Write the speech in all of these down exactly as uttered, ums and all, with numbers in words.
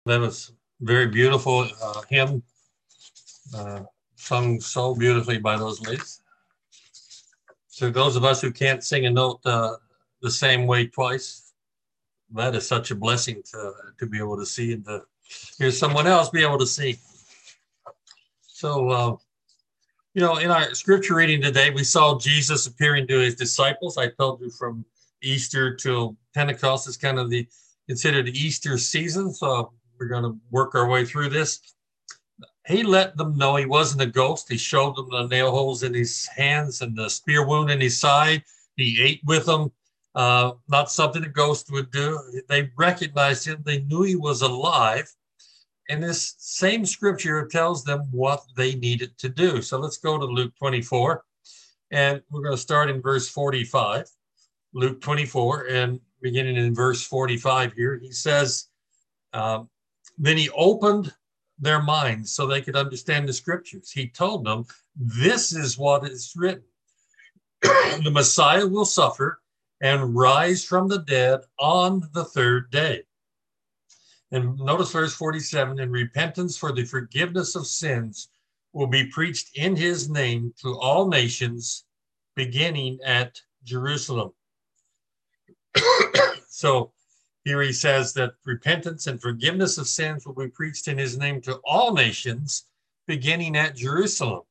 That was very beautiful uh, hymn, uh, sung so beautifully by those ladies. So those of us who can't sing a note uh, the same way twice, that is such a blessing to to be able to see and to hear someone else be able to see. So, uh, you know, in our scripture reading today, we saw Jesus appearing to his disciples. I told you from Easter till Pentecost is kind of the considered the Easter season. So we're going to work our way through this. He let them know he wasn't a ghost. He showed them the nail holes in his hands and the spear wound in his side. He ate with them, uh, not something a ghost would do. They recognized him. They knew he was alive. And this same scripture tells them what they needed to do. So let's go to Luke twenty-four, and we're going to start in verse forty-five. Luke twenty-four, and beginning in verse forty-five here, he says, um, then he opened their minds so they could understand the scriptures. He told them, this is what is written. The Messiah will suffer and rise from the dead on the third day. And notice verse forty-seven, and repentance for the forgiveness of sins will be preached in his name to all nations, beginning at Jerusalem. So here he says that repentance and forgiveness of sins will be preached in his name to all nations, beginning at Jerusalem.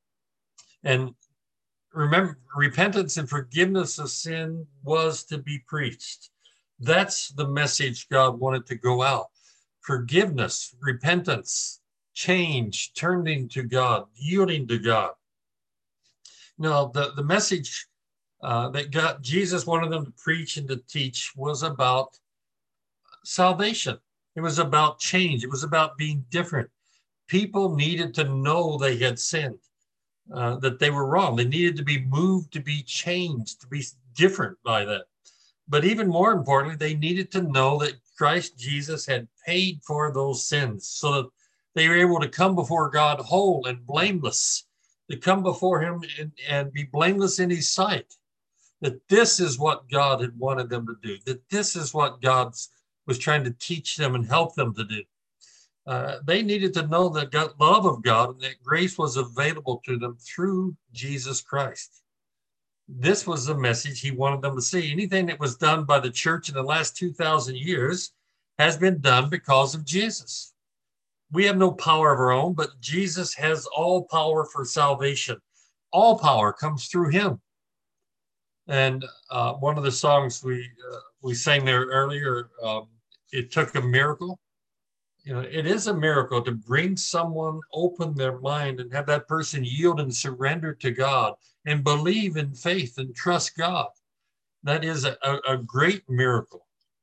And remember, repentance and forgiveness of sin was to be preached. That's the message God wanted to go out. Forgiveness, repentance, change, turning to God, yielding to God. Now, the, the message uh, that God, Jesus wanted them to preach and to teach was about salvation. It was about change. It was about being different. People needed to know they had sinned, uh, that they were wrong. They needed to be moved to be changed, to be different by that. But even more importantly, they needed to know that Christ Jesus had paid for those sins so that they were able to come before God whole and blameless, to come before him and, and be blameless in his sight. That this is what God had wanted them to do, that this is what God was trying to teach them and help them to do. Uh, they needed to know the God, love of God and that grace was available to them through Jesus Christ. This was the message he wanted them to see. Anything that was done by the church in the last two thousand years has been done because of Jesus. We have no power of our own, but Jesus has all power for salvation. All power comes through him. And uh, one of the songs we uh, we sang there earlier, um, it took a miracle. You know, it is a miracle to bring someone open their mind and have that person yield and surrender to God and believe in faith and trust God. That is a, a, a great miracle.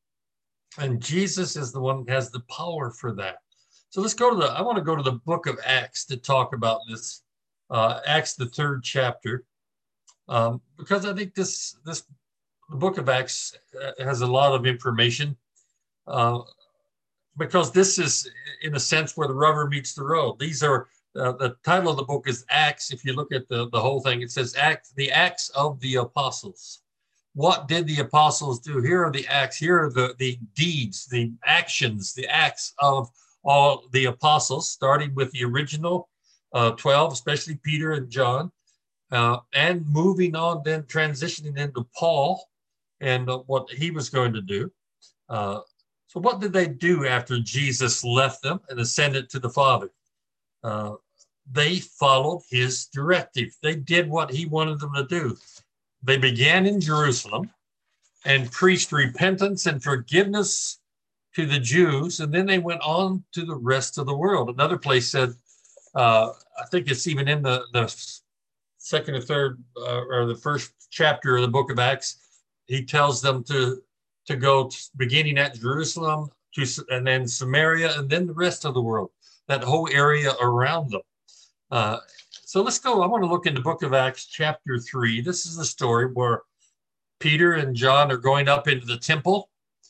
And Jesus is the one that has the power for that. So let's go to the, I want to go to the book of Acts to talk about this, uh, Acts, the third chapter, um, because I think this, this the book of Acts has a lot of information. Uh, because this is, in a sense, where the rubber meets the road. These are, uh, the title of the book is Acts. If you look at the, the whole thing, it says Acts, the Acts of the Apostles. What did the apostles do? Here are the acts, here are the, the deeds, the actions, the acts of all the apostles, starting with the original uh, twelve, especially Peter and John, uh, and moving on, then transitioning into Paul and uh, what he was going to do. Uh, So what did they do after Jesus left them and ascended to the Father? Uh, they followed his directive. They did what he wanted them to do. They began in Jerusalem and preached repentance and forgiveness to the Jews, and then they went on to the rest of the world. Another place said, uh, I think it's even in the, the second or third uh, or the first chapter of the book of Acts, he tells them to to go to, beginning at Jerusalem to, and then Samaria and then the rest of the world, that whole area around them. Uh, so let's go. I want to look in the book of Acts chapter three. This is the story where Peter and John are going up into the temple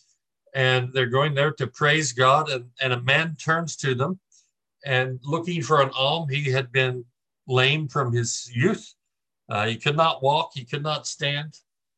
and they're going there to praise God. And, and a man turns to them and looking for an alms. He had been lame from his youth. Uh, he could not walk. He could not stand.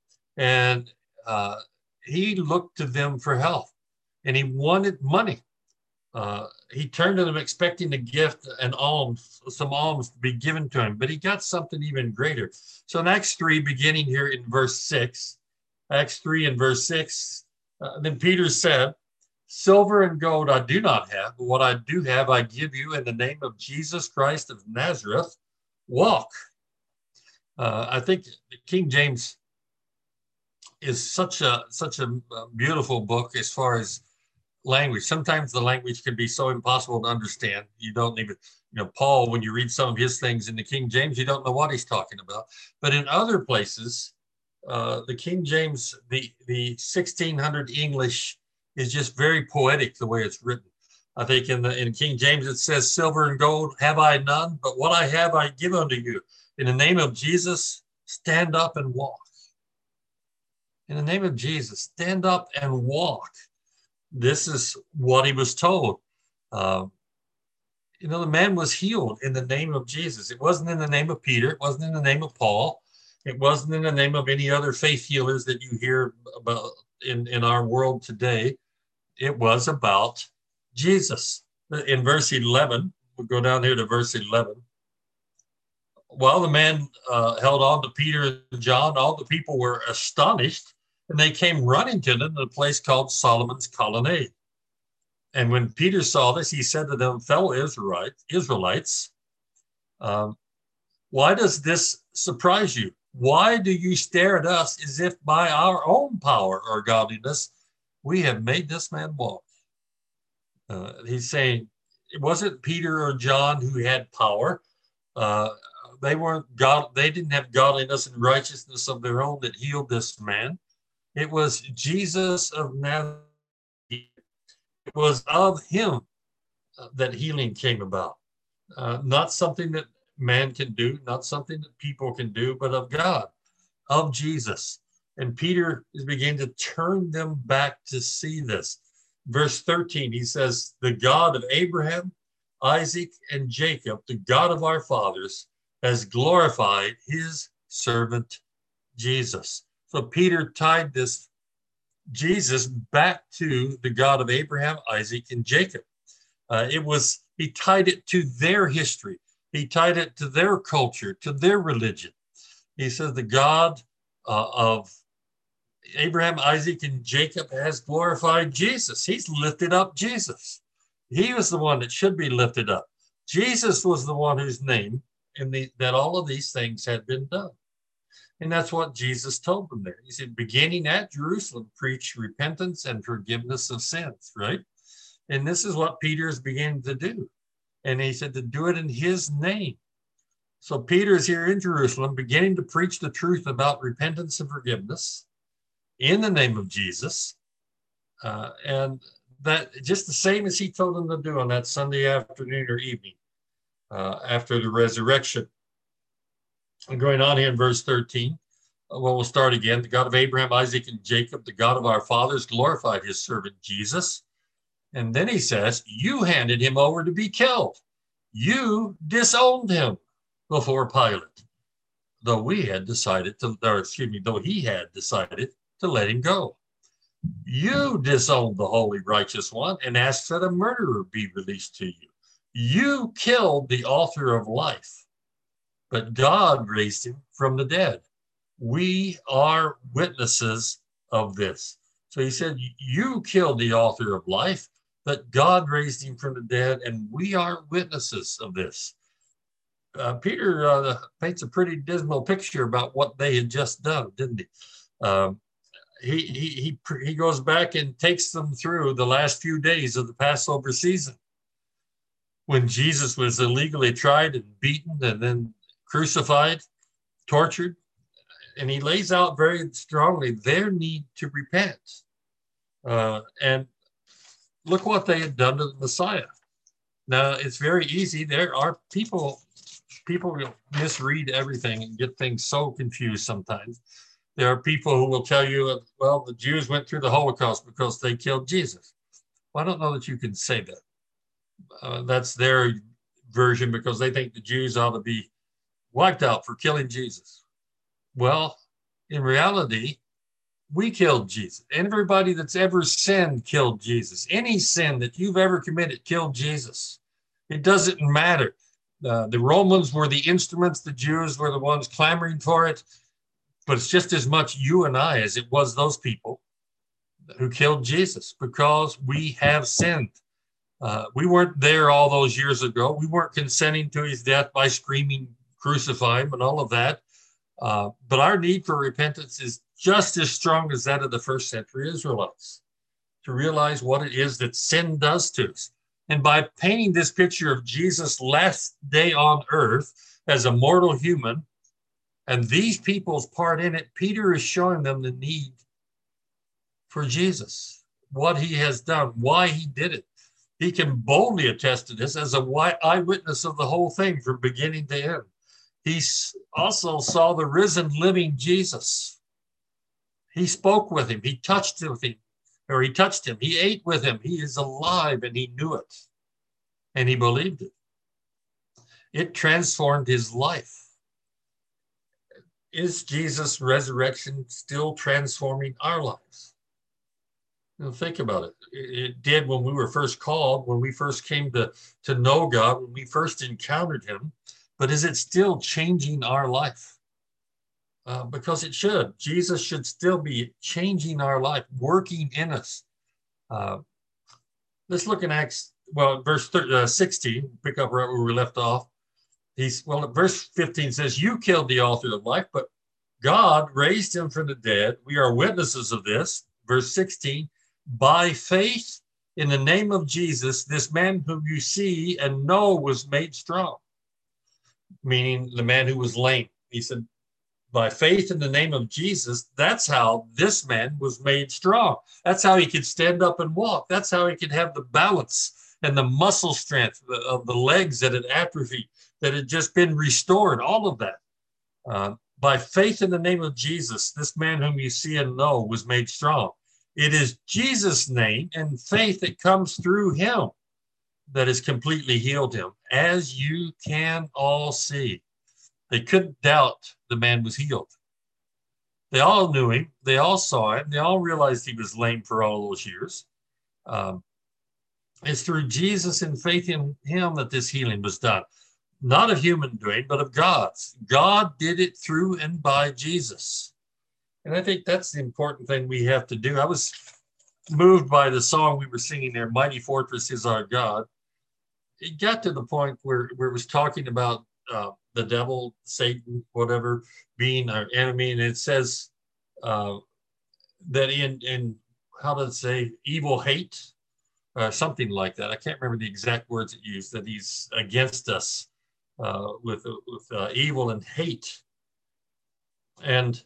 And uh, he looked to them for help and he wanted money. Uh, he turned to them expecting a gift and alms, some alms to be given to him, but he got something even greater. So in Acts three, beginning here in verse six, Acts three and verse six, uh, then Peter said, silver and gold I do not have, but what I do have I give you in the name of Jesus Christ of Nazareth, walk. Uh, I think King James is such a such a beautiful book as far as language. Sometimes the language can be so impossible to understand. You don't even, you know, Paul, when you read some of his things in the King James, you don't know what he's talking about. But in other places, uh, the King James, the, the sixteen hundred English is just very poetic the way it's written. I think in the in King James it says, silver and gold have I none, but what I have I give unto you. In the name of Jesus, stand up and walk. In the name of Jesus, stand up and walk. This is what he was told. Uh, you know, the man was healed in the name of Jesus. It wasn't in the name of Peter. It wasn't in the name of Paul. It wasn't in the name of any other faith healers that you hear about in, in our world today. It was about Jesus. In verse eleven, we'll go down here to verse eleven. While the man uh, held on to Peter and John, all the people were astonished, and they came running to them in a place called Solomon's Colonnade. And when Peter saw this, he said to them, fellow Israelites, Israelites, um, why does this surprise you? Why do you stare at us as if by our own power or godliness we have made this man walk? Uh, he's saying it wasn't Peter or John who had power. Uh, they weren't God. They didn't have godliness and righteousness of their own that healed this man. It was Jesus of Nazareth. It was of him uh, that healing came about. Uh, not something that man can do, not something that people can do, but of God, of Jesus. And Peter is beginning to turn them back to see this. Verse thirteen, he says, the God of Abraham, Isaac, and Jacob, the God of our fathers, has glorified his servant Jesus. So Peter tied this Jesus back to the God of Abraham, Isaac, and Jacob. Uh, it was, he tied it to their history. He tied it to their culture, to their religion. He says the God uh, of Abraham, Isaac, and Jacob has glorified Jesus. He's lifted up Jesus. He was the one that should be lifted up. Jesus was the one whose name and the, that all of these things had been done. And that's what Jesus told them there. He said, beginning at Jerusalem, preach repentance and forgiveness of sins, right? And this is what Peter is beginning to do. And he said to do it in his name. So Peter is here in Jerusalem, beginning to preach the truth about repentance and forgiveness in the name of Jesus. Uh, and that just the same as he told them to do on that Sunday afternoon or evening uh, after the resurrection. And going on here in verse thirteen, well, we'll start again. The God of Abraham, Isaac, and Jacob, the God of our fathers, glorified his servant Jesus. And then he says, you handed him over to be killed. You disowned him before Pilate, though we had decided to, or excuse me, though he had decided to let him go. You disowned the holy righteous one and asked that a murderer be released to you. You killed the author of life, but God raised him from the dead. We are witnesses of this. So he said, you killed the author of life, but God raised him from the dead, and we are witnesses of this. Uh, Peter uh, paints a pretty dismal picture about what they had just done, didn't he? Um, he, he, he, he goes back and takes them through the last few days of the Passover season when Jesus was illegally tried and beaten and then crucified, tortured. And he lays out very strongly their need to repent. Uh, and look what they had done to the Messiah. Now, it's very easy. There are people, people will misread everything and get things so confused sometimes. There are people who will tell you, well, the Jews went through the Holocaust because they killed Jesus. Well, I don't know that you can say that. Uh, that's their version because they think the Jews ought to be wiped out for killing Jesus. Well, in reality, We killed Jesus. Everybody that's ever sinned killed Jesus. Any sin that you've ever committed killed Jesus. It doesn't matter. Uh, the Romans were the instruments. The Jews were the ones clamoring for it. But it's just as much you and I as it was those people who killed Jesus, because we have sinned. Uh, we weren't there all those years ago. We weren't consenting to his death by screaming, crucify him and all of that. Uh, but our need for repentance is just as strong as that of the first century Israelites, to realize what it is that sin does to us. And by painting this picture of Jesus' last day on earth as a mortal human, and these people's part in it, Peter is showing them the need for Jesus, what he has done, why he did it. He can boldly attest to this as a eyewitness of the whole thing from beginning to end. He also saw the risen, living Jesus. He spoke with him. He touched with him, or he touched him. He ate with him. He is alive, and he knew it, and he believed it. It transformed his life. Is Jesus' resurrection still transforming our lives? Now think about it. It did when we were first called, when we first came to, to know God, when we first encountered him. But is it still changing our life? Uh, because it should. Jesus should still be changing our life, working in us. Uh, let's look in Acts, well, verse sixteen, pick up right where we left off. He's, well, verse fifteen says, you killed the author of life, but God raised him from the dead. We are witnesses of this. Verse sixteen, by faith in the name of Jesus, this man whom you see and know was made strong. Meaning the man who was lame. He said, by faith in the name of Jesus, that's how this man was made strong. That's how he could stand up and walk. That's how he could have the balance and the muscle strength of the legs that had atrophied, that had just been restored, all of that. Uh, by faith in the name of Jesus, this man whom you see and know was made strong. It is Jesus' name and faith that comes through him that has completely healed him, as you can all see. They couldn't doubt the man was healed. They all knew him. They all saw him. They all realized he was lame for all those years. Um, it's through Jesus and faith in him that this healing was done. Not of human doing, but of God's. God did it through and by Jesus. And I think that's the important thing we have to do. I was moved by the song we were singing there, Mighty Fortress is Our God. It got to the point where, where it was talking about uh, the devil, Satan, whatever, being our enemy. And it says uh, that in, in, how does it say, evil hate, uh, something like that. I can't remember the exact words it used, that he's against us uh, with, with uh, evil and hate. And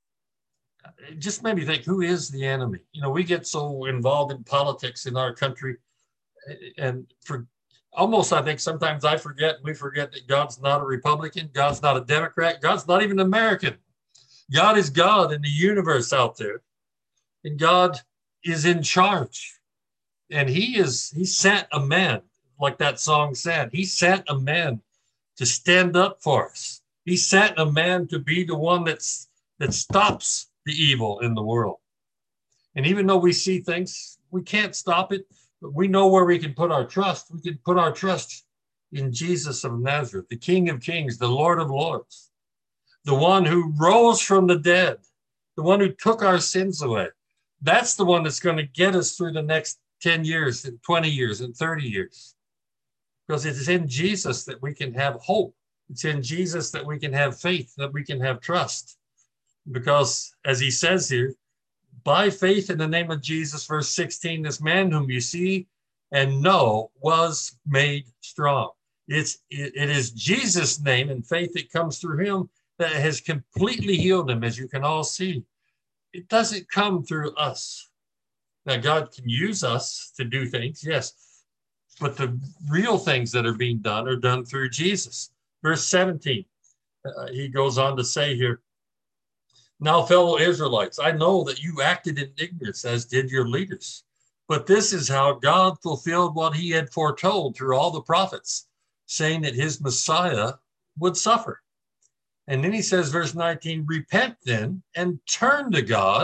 it just made me think, who is the enemy? You know, we get so involved in politics in our country, and for almost, I think sometimes I forget, we forget that God's not a Republican, God's not a Democrat, God's not even American. God is God in the universe out there, and God is in charge. And he is, he sent a man, like that song said, he sent a man to stand up for us. He sent a man to be the one that's, that stops the evil in the world. And even though we see things, we can't stop it, but we know where we can put our trust. We can put our trust in Jesus of Nazareth, the King of Kings, the Lord of Lords, the one who rose from the dead, the one who took our sins away. That's the one that's going to get us through the next ten years and twenty years and thirty years. Because it is in Jesus that we can have hope. It's in Jesus that we can have faith, that we can have trust. Because as he says here, by faith in the name of Jesus, verse sixteen, this man whom you see and know was made strong. It's, it, it is Jesus' name and faith that comes through him that has completely healed him, as you can all see. It doesn't come through us. Now, God can use us to do things, yes, but the real things that are being done are done through Jesus. Verse seventeen, uh, he goes on to say here, now, fellow Israelites, I know that you acted in ignorance, as did your leaders. But this is how God fulfilled what he had foretold through all the prophets, saying that his Messiah would suffer. And then he says, verse nineteen, repent then and turn to God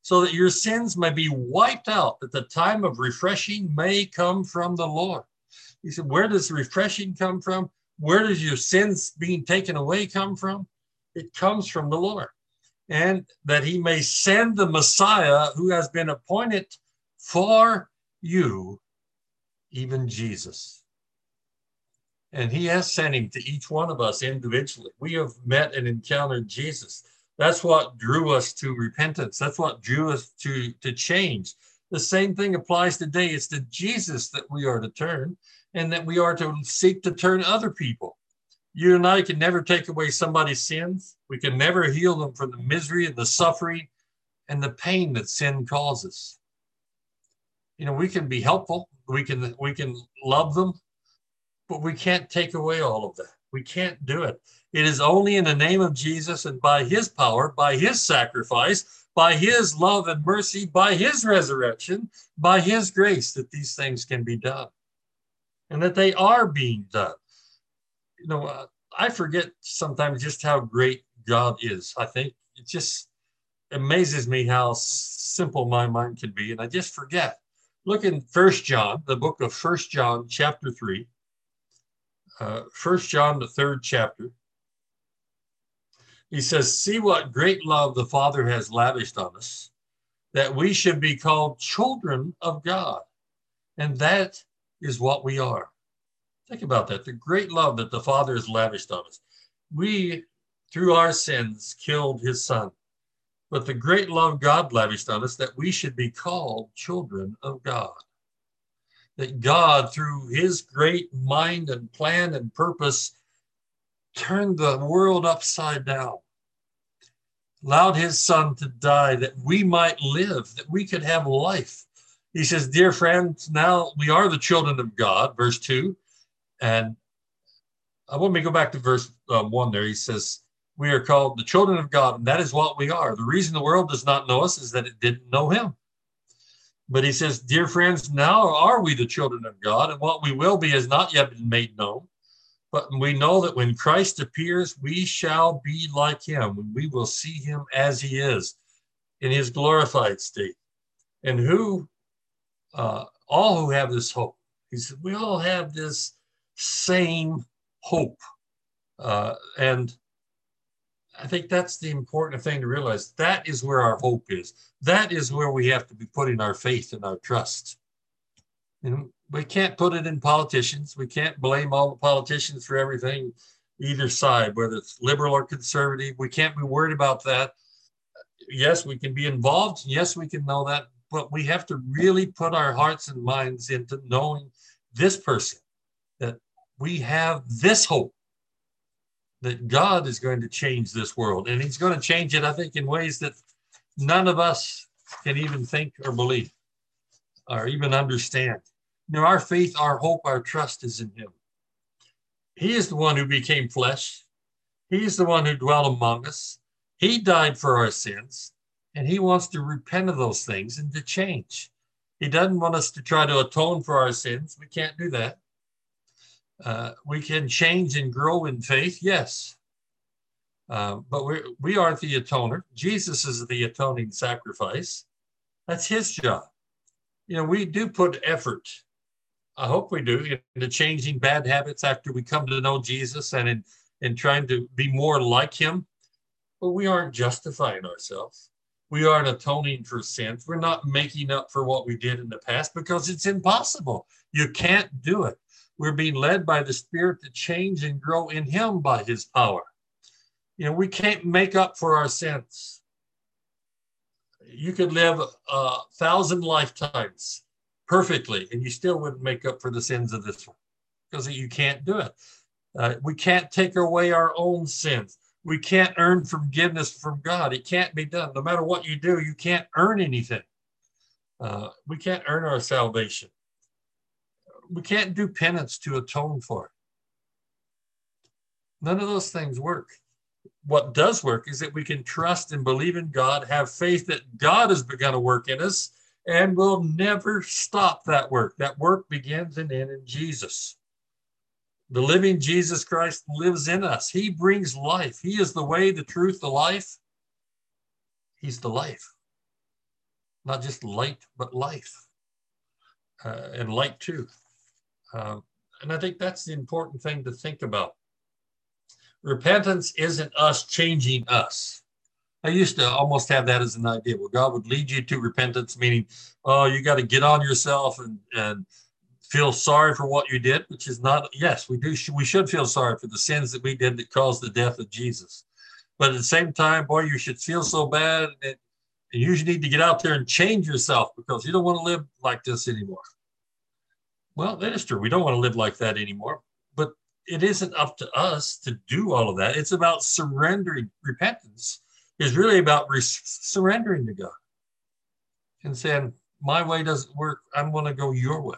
so that your sins may be wiped out, that the time of refreshing may come from the Lord. He said, where does refreshing come from? Where does your sins being taken away come from? It comes from the Lord. And that he may send the Messiah who has been appointed for you, even Jesus. And he has sent him to each one of us individually. We have met and encountered Jesus. That's what drew us to repentance. That's what drew us to, to change. The same thing applies today. It's to Jesus that we are to turn, and that we are to seek to turn other people. You and I can never take away somebody's sins. We can never heal them from the misery and the suffering and the pain that sin causes. You know, we can be helpful. We can, we can love them, but we can't take away all of that. We can't do it. It is only in the name of Jesus and by his power, by his sacrifice, by his love and mercy, by his resurrection, by his grace that these things can be done, and that they are being done. You know, uh, I forget sometimes just how great God is. I think it just amazes me how simple my mind can be, and I just forget. Look in First John, the book of First John, chapter three. Uh, First John, the third chapter. He says, see what great love the Father has lavished on us, that we should be called children of God. And that is what we are. Think about that, the great love that the Father has lavished on us. We, through our sins, killed his son. But the great love God lavished on us, that we should be called children of God. That God, through his great mind and plan and purpose, turned the world upside down, allowed his son to die that we might live, that we could have life. He says, dear friends, now we are the children of God, verse two. And I want me to go back to verse um, one there. He says, we are called the children of God, and that is what we are. The reason the world does not know us is that it didn't know him. But he says, dear friends, now are we the children of God, and what we will be has not yet been made known. But we know that when Christ appears, we shall be like him, when we will see him as he is in his glorified state. And who, uh, all who have this hope, he said, we all have this same hope. Uh, and I think that's the important thing to realize. That is where our hope is. That is where we have to be putting our faith and our trust. And we can't put it in politicians. We can't blame all the politicians for everything, either side, whether it's liberal or conservative. We can't be worried about that. Yes, we can be involved. Yes, we can know that. But we have to really put our hearts and minds into knowing this person, that we have this hope, that God is going to change this world. And he's going to change it, I think, in ways that none of us can even think or believe or even understand. You know, our faith, our hope, our trust is in him. He is the one who became flesh. He's the one who dwelt among us. He died for our sins, and he wants to repent of those things and to change. He doesn't want us to try to atone for our sins. We can't do that. Uh, we can change and grow in faith, yes. Uh, but we're, we aren't the atoner. Jesus is the atoning sacrifice. That's his job. You know, we do put effort, I hope we do, into changing bad habits after we come to know Jesus and in, in trying to be more like him. But we aren't justifying ourselves. We aren't atoning for sins. We're not making up for what we did in the past, because it's impossible. You can't do it. We're being led by the Spirit to change and grow in him by his power. You know, we can't make up for our sins. You could live a thousand lifetimes perfectly, and you still wouldn't make up for the sins of this one, because you can't do it. Uh, we can't take away our own sins. We can't earn forgiveness from God. It can't be done. No matter what you do, you can't earn anything. Uh, we can't earn our salvation. We can't do penance to atone for it. None of those things work. What does work is that we can trust and believe in God, have faith that God has begun to work in us, and will never stop that work. That work begins and ends in Jesus. The living Jesus Christ lives in us. He brings life. He is the way, the truth, the life. He's the life. not just light, but life, uh, and light too. Uh, and I think that's the important thing to think about. Repentance isn't us changing us. I used to almost have that as an idea. Well, God would lead you to repentance, meaning, oh, you got to get on yourself and, and feel sorry for what you did, which is not, yes, we do. We should feel sorry for the sins that we did that caused the death of Jesus. But at the same time, boy, you should feel so bad that you need to get out there and change yourself because you don't want to live like this anymore. Well, that is true. We don't want to live like that anymore. But it isn't up to us to do all of that. It's about surrendering. Repentance is really about re- surrendering to God and saying, my way doesn't work. I'm going to go your way.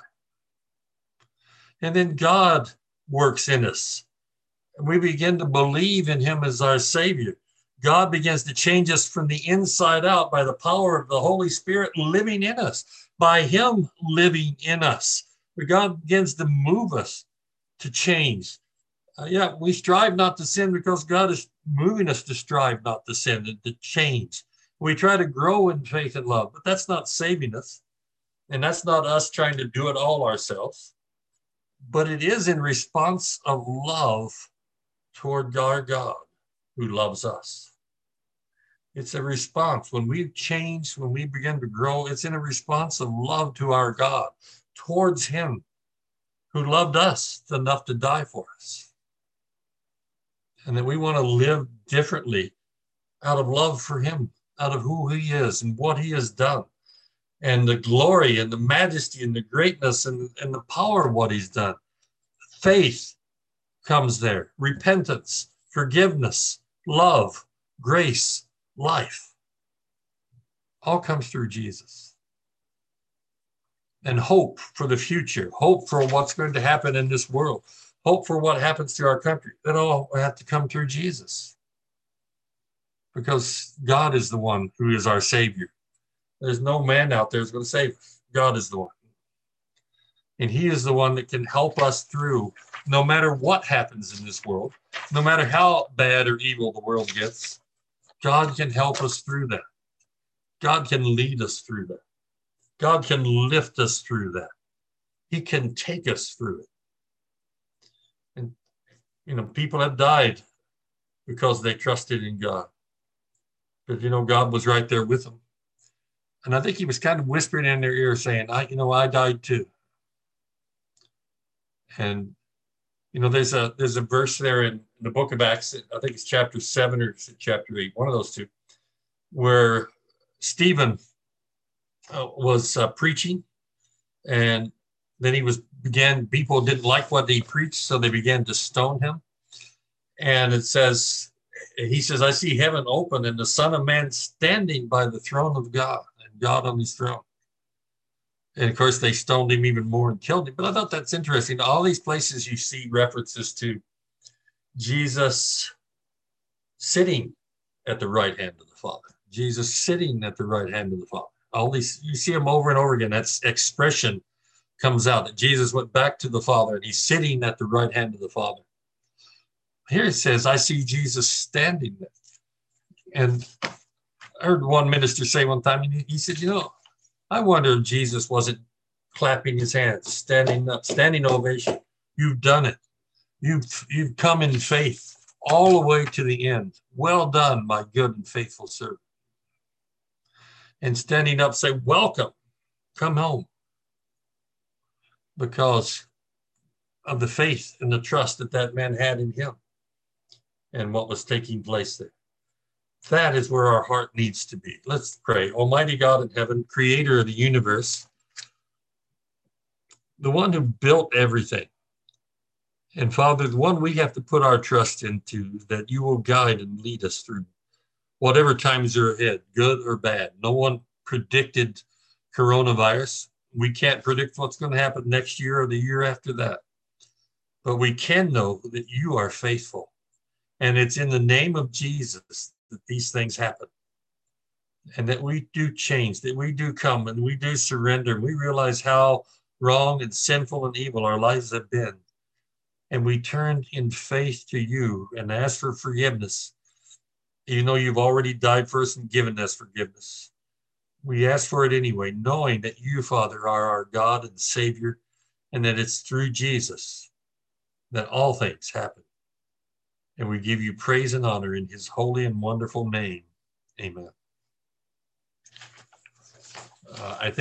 And then God works in us. And we begin to believe in him as our Savior. God begins to change us from the inside out by the power of the Holy Spirit living in us, by him living in us. But God begins to move us to change. Uh, yeah, we strive not to sin because God is moving us to strive not to sin and to change. We try to grow in faith and love, but that's not saving us. And that's not us trying to do it all ourselves. But it is in response of love toward our God who loves us. It's a response. When we change, when we begin to grow, it's in a response of love to our God, towards him who loved us enough to die for us. And that we want to live differently out of love for him, out of who he is and what he has done, and the glory and the majesty and the greatness and, and the power of what he's done. Faith comes there, repentance, forgiveness, love, grace, life. All comes through Jesus. And hope for the future, hope for what's going to happen in this world, hope for what happens to our country. That all have to come through Jesus. Because God is the one who is our Savior. There's no man out there who's going to save us. God is the one. And he is the one that can help us through no matter what happens in this world, no matter how bad or evil the world gets. God can help us through that. God can lead us through that. God can lift us through that. He can take us through it. And, you know, people have died because they trusted in God. But, you know, God was right there with them. And I think he was kind of whispering in their ear saying, I, you know, I died too. And, you know, there's a there's a verse there in the book of Acts, I think it's chapter seven or chapter eight, one of those two, where Stephen uh, was uh, preaching, and then he was began, people didn't like what he preached, so they began to stone him. And it says, he says, I see heaven open and the Son of Man standing by the throne of God, and God on his throne. And of course, they stoned him even more and killed him. But I thought that's interesting. All these places you see references to Jesus sitting at the right hand of the Father. Jesus sitting at the right hand of the Father. All these, you see them over and over again. That expression comes out that Jesus went back to the Father and he's sitting at the right hand of the Father. Here it says, I see Jesus standing there. And I heard one minister say one time, he said, you know, I wonder if Jesus wasn't clapping his hands, standing up, standing ovation. You've done it. You've, you've come in faith all the way to the end. Well done, my good and faithful servant. And standing up, say, welcome, come home. Because of the faith and the trust that that man had in him and what was taking place there. That is where our heart needs to be. Let's pray. Almighty God in heaven, creator of the universe, the one who built everything. And Father, the one we have to put our trust into, that you will guide and lead us through whatever times are ahead, good or bad. No one predicted coronavirus. We can't predict what's going to happen next year or the year after that. But we can know that you are faithful. And it's in the name of Jesus that these things happen. And that we do change, that we do come and we do surrender. We realize how wrong and sinful and evil our lives have been. And we turn in faith to you and ask for forgiveness. Even though you've already died for us and given us forgiveness. We ask for it anyway, knowing that you, Father, are our God and Savior, and that it's through Jesus that all things happen. And we give you praise and honor in his holy and wonderful name. Amen. Uh, I think